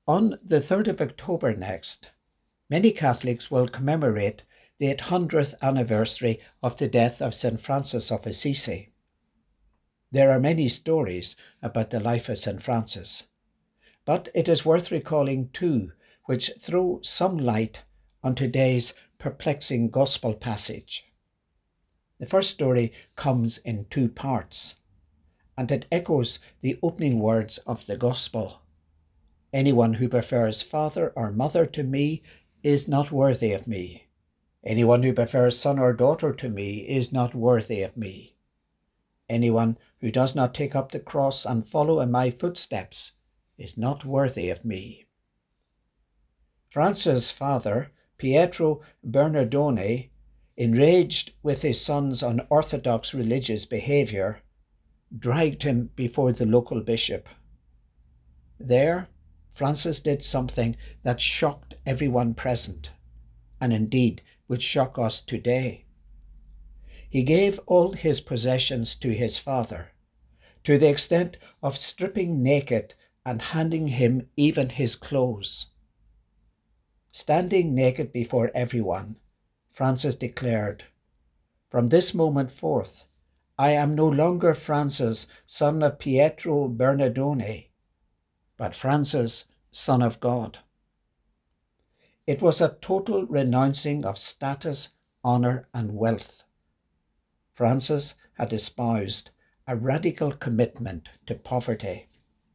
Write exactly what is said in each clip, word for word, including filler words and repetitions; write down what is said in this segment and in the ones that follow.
On the third of October next, many Catholics will commemorate the eight hundredth anniversary of the death of Saint Francis of Assisi. There are many stories about the life of Saint Francis, but it is worth recalling two which throw some light on today's perplexing gospel passage. The first story comes in two parts, and it echoes the opening words of the gospel. Anyone who prefers father or mother to me is not worthy of me. Anyone who prefers son or daughter to me is not worthy of me. Anyone who does not take up the cross and follow in my footsteps is not worthy of me. Francis' father, Pietro Bernardone, enraged with his son's unorthodox religious behaviour, dragged him before the local bishop. There, Francis did something that shocked everyone present, and indeed would shock us today. He gave all his possessions to his father, to the extent of stripping naked and handing him even his clothes. Standing naked before everyone, Francis declared, "From this moment forth, I am no longer Francis, son of Pietro Bernardone, but Francis, son of God." It was a total renouncing of status, honour and wealth. Francis had espoused a radical commitment to poverty.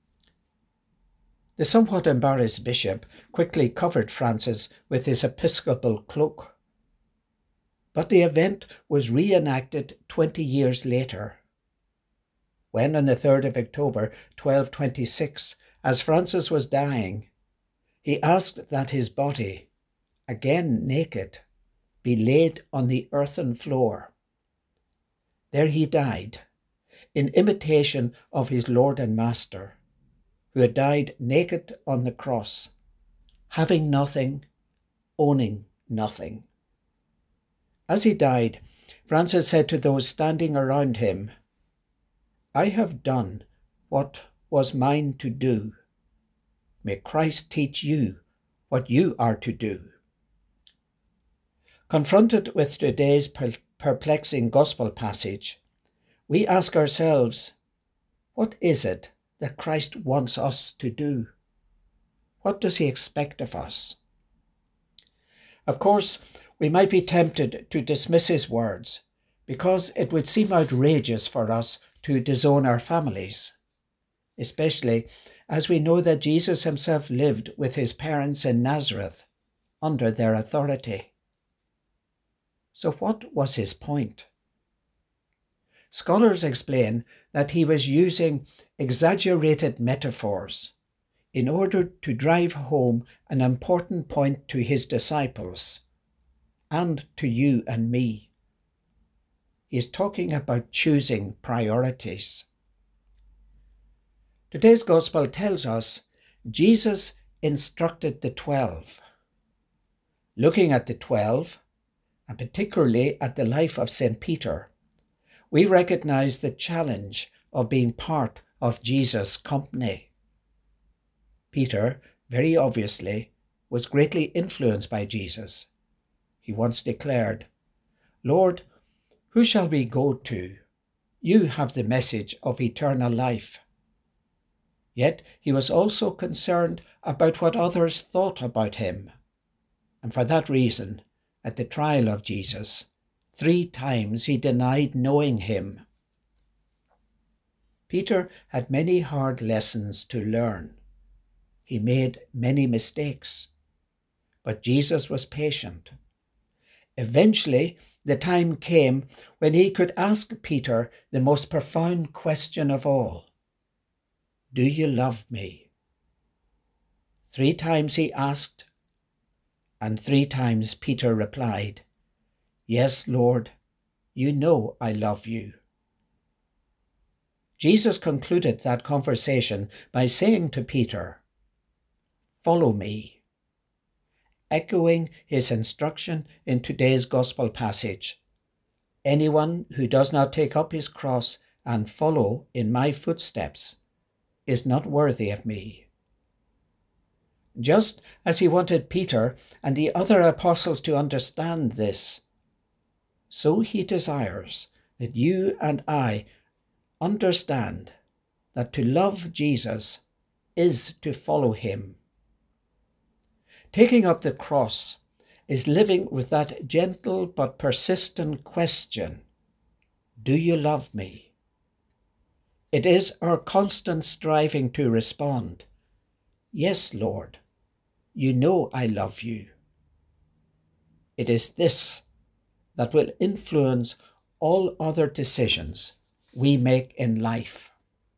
The somewhat embarrassed bishop quickly covered Francis with his episcopal cloak. But the event was reenacted twenty years later, when on the third of October twelve twenty-six, as Francis was dying, he asked that his body, again naked, be laid on the earthen floor. There he died, in imitation of his Lord and Master, who had died naked on the cross, having nothing, owning nothing. As he died, Francis said to those standing around him, "I have done what was mine to do. May Christ teach you what you are to do." Confronted with today's perplexing gospel passage, we ask ourselves, what is it that Christ wants us to do? What does he expect of us? Of course, we might be tempted to dismiss his words because it would seem outrageous for us to disown our families, especially as we know that Jesus himself lived with his parents in Nazareth under their authority. So what was his point? Scholars explain that he was using exaggerated metaphors in order to drive home an important point to his disciples and to you and me. He is talking about choosing priorities. Today's gospel tells us Jesus instructed the twelve. Looking at the twelve, and particularly at the life of Saint Peter, we recognize the challenge of being part of Jesus' company. Peter, very obviously, was greatly influenced by Jesus. He once declared, "Lord, who shall we go to? You have the message of eternal life." Yet he was also concerned about what others thought about him. And for that reason, at the trial of Jesus, three times he denied knowing him. Peter had many hard lessons to learn. He made many mistakes, but Jesus was patient. Eventually, the time came when he could ask Peter the most profound question of all. "Do you love me?" Three times he asked, and three times Peter replied, "Yes, Lord, you know I love you." Jesus concluded that conversation by saying to Peter, "Follow me," echoing his instruction in today's gospel passage. Anyone who does not take up his cross and follow in my footsteps is not worthy of me. just as he wanted Peter and the other apostles to understand this, so he desires that you and I understand that to love Jesus is to follow him. Taking up the cross is living with that gentle but persistent question, do you love me? It is our constant striving to respond, yes, Lord, you know I love you. It is this that will influence all other decisions we make in life.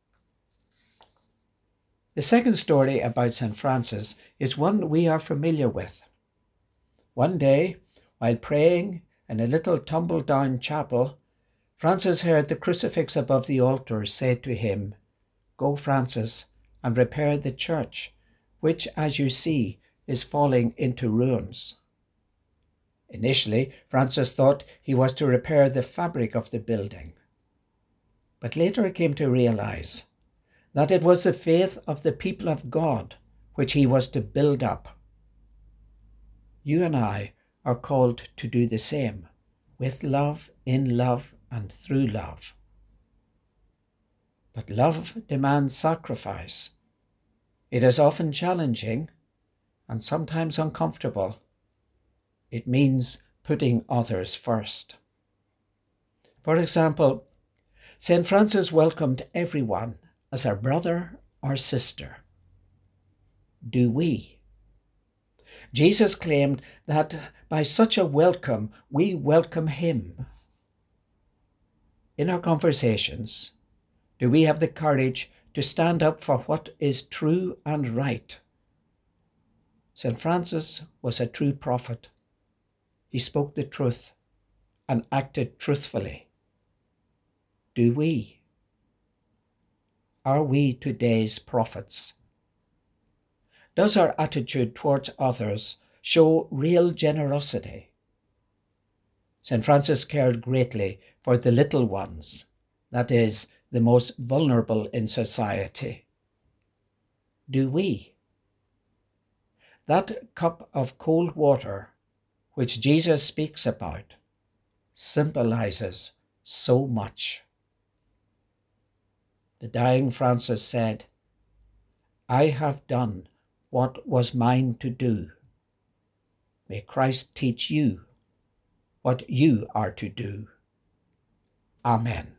The second story about Saint Francis is one we are familiar with. One day, while praying in a little tumble-down chapel, Francis heard the crucifix above the altar say to him, "Go, Francis, and repair the church, which, as you see, is falling into ruins." Initially, Francis thought he was to repair the fabric of the building. But later he came to realize that it was the faith of the people of God which he was to build up. You and I are called to do the same, with love, in love, and through love. But love demands sacrifice. It is often challenging and sometimes uncomfortable. It means putting others first. For example, Saint Francis welcomed everyone as a brother or sister. Do we? Jesus claimed that by such a welcome, we welcome him. In our conversations, do we have the courage to stand up for what is true and right? Saint Francis was a true prophet. He spoke the truth and acted truthfully. Do we? Are we today's prophets? Does our attitude towards others show real generosity? Saint Francis cared greatly for the little ones, that is, the most vulnerable in society. Do we? That cup of cold water which Jesus speaks about symbolizes so much. The dying Francis said, "I have done what was mine to do. May Christ teach you what you are to do." Amen.